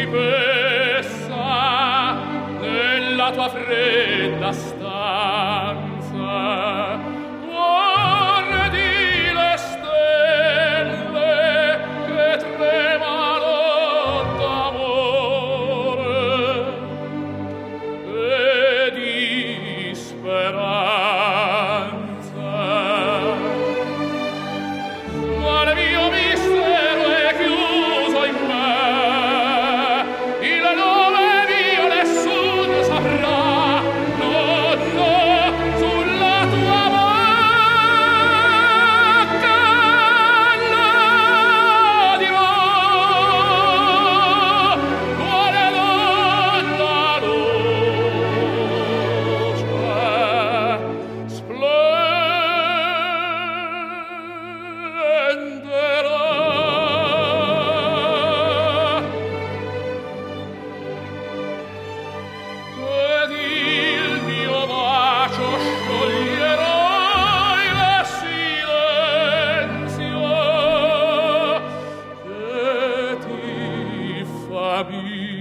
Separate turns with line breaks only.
principessa nella tua fredda stanza guardi le stelle che tremano d'amore e di speranza. Ma il mio mistero è chiuso in me, il nome mio nessuno saprà, no, no, sulla tua bocca lo dirò. Quale donna luce splenderà ed il mio bacio scioglierà il silenzio che ti fa